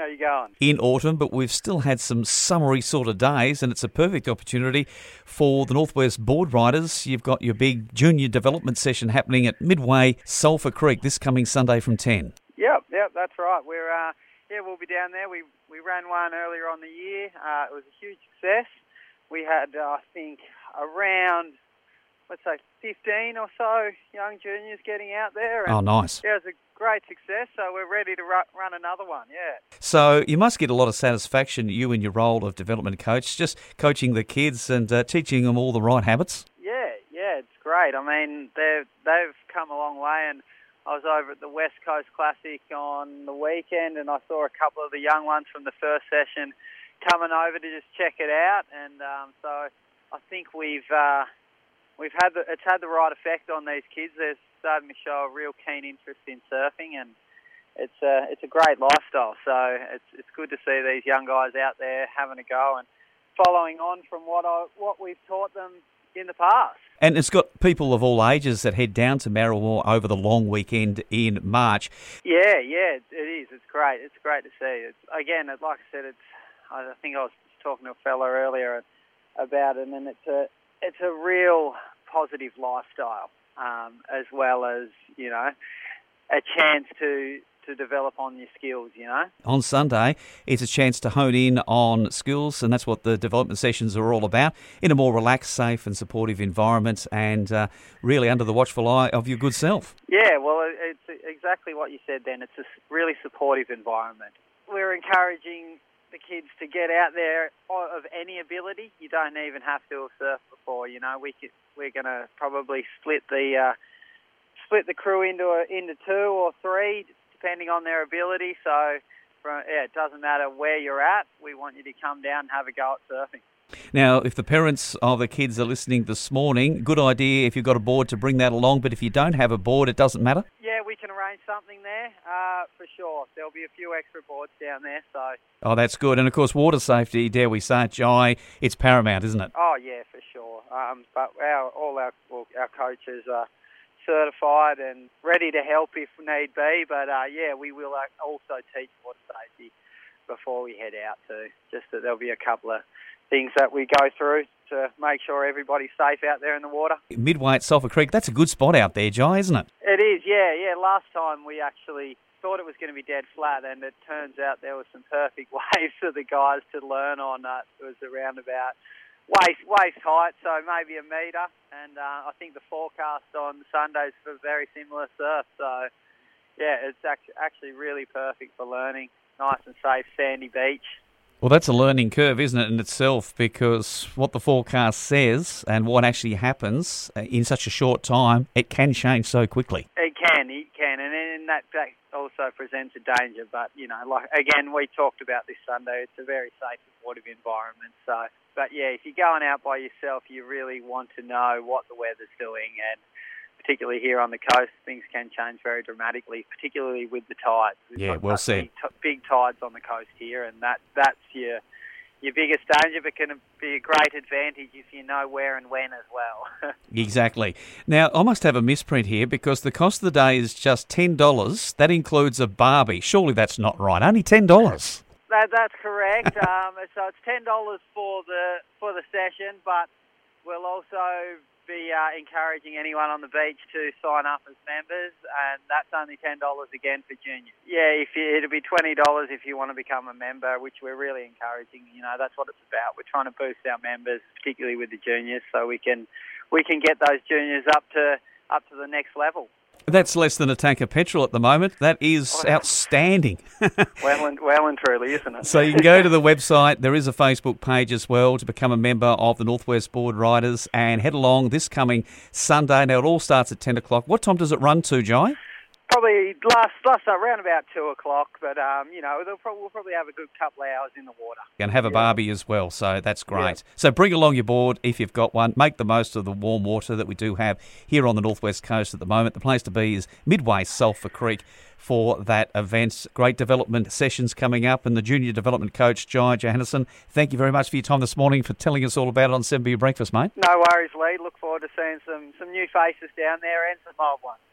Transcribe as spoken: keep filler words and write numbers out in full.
How you going? In autumn, but we've still had some summery sort of days, and it's a perfect opportunity for the Northwest Board Riders. You've got your big junior development session happening at Midway Sulphur Creek this coming Sunday from ten. Yep, yep, that's right. We're uh, yeah, we'll be down there. We we ran one earlier on the year. Uh, it was a huge success. We had, uh, I think, around, let's say, fifteen or so young juniors getting out there. And Oh, nice. yeah, it was a great success, so we're ready to ru- run another one, yeah. So you must get a lot of satisfaction, you in your role of development coach, just coaching the kids and uh, teaching them all the right habits. Yeah, yeah, it's great. I mean, they've, they've come a long way, and I was over at the West Coast Classic on the weekend, and I saw a couple of the young ones from the first session coming over to just check it out, and um, so I think we've uh, we've had the, it's had the right effect on these kids. They're starting to show a real keen interest in surfing, and it's a it's a great lifestyle. So it's it's good to see these young guys out there having a go and following on from what I what we've taught them in the past. And it's got people of all ages that head down to Marriwa over the long weekend in March. Yeah, yeah, it, it is. It's great. It's great to see. It's again, it, like I said, it's. I think I was talking to a fella earlier about it, and it's a it's a real positive lifestyle, um, as well as, you know, a chance to to develop on your skills, you know. On Sunday, it's a chance to hone in on skills, and that's what the development sessions are all about, in a more relaxed, safe and supportive environment, and uh, really under the watchful eye of your good self. Yeah, well, it's exactly what you said then. It's a really supportive environment. We're encouraging the kids to get out there of any ability. You don't even have to have surfed before. You know, we could, we're going to probably split the uh, split the crew into a, into two or three, depending on their ability. So, from, yeah, it doesn't matter where you're at. We want you to come down and have a go at surfing. Now, if the parents of the kids are listening this morning, good idea if you've got a board to bring that along. But if you don't have a board, it doesn't matter. Yeah, we can arrange something there uh, for sure. There'll be a few extra boards down there. So. Oh, that's good. And of course, water safety, dare we say it, Jai, it's paramount, isn't it? Oh yeah, for sure. Um, but our all our well, our coaches are certified and ready to help if need be. But uh, yeah, we will also teach water safety before we head out too. Just that there'll be a couple of things that we go through to make sure everybody's safe out there in the water. Midway at Sulphur Creek, that's a good spot out there, Jai, isn't it? It is, yeah, yeah. Last time we actually thought it was going to be dead flat, and it turns out there were some perfect waves for the guys to learn on. Uh, it was around about waist, waist height, so maybe a metre, and uh, I think the forecast on Sundays for very similar surf. So, yeah, it's actually really perfect for learning. Nice and safe, sandy beach. Well, that's a learning curve, isn't it, in itself, because what the forecast says and what actually happens in such a short time, it can change so quickly. It can, it can, and then that, that also presents a danger. But, you know, like again, we talked about this Sunday, it's a very safe, supportive environment. So, but yeah, if you're going out by yourself, you really want to know what the weather's doing, and particularly here on the coast, things can change very dramatically, particularly with the tides. We've yeah, well said. Big, big tides on the coast here, and that that's your your biggest danger, but can be a great advantage if you know where and when as well. Exactly. Now, I must have a misprint here, because the cost of the day is just ten dollars. That includes a barbie. Surely that's not right. Only ten dollars. That, that's correct. um, so it's ten dollars for the for the session, but we'll also be uh, encouraging anyone on the beach to sign up as members, and that's only ten dollars again for juniors. Yeah, if you, it'll be twenty dollars if you want to become a member, which we're really encouraging. You know, that's what it's about. We're trying to boost our members, particularly with the juniors, so we can we can get those juniors up to up to the next level. That's less than a tank of petrol at the moment. That is oh, outstanding. well, and, well and truly, isn't it? So you can go to the website. There is a Facebook page as well to become a member of the Northwest Board Riders, and head along this coming Sunday. Now, it all starts at ten o'clock. What time does it run to, Jai? Probably last last around about two o'clock, but um, you know, they'll probably, we'll probably have a good couple of hours in the water. And have a yeah. barbie as well, so that's great. Yeah. So bring along your board if you've got one. Make the most of the warm water that we do have here on the Northwest Coast at the moment. The place to be is Midway Sulphur Creek for that event. Great development sessions coming up, and the junior development coach, Jai Johannesson, thank you very much for your time this morning, for telling us all about it on seven B Breakfast, mate. No worries, Lee. Look forward to seeing some, some new faces down there and some old ones.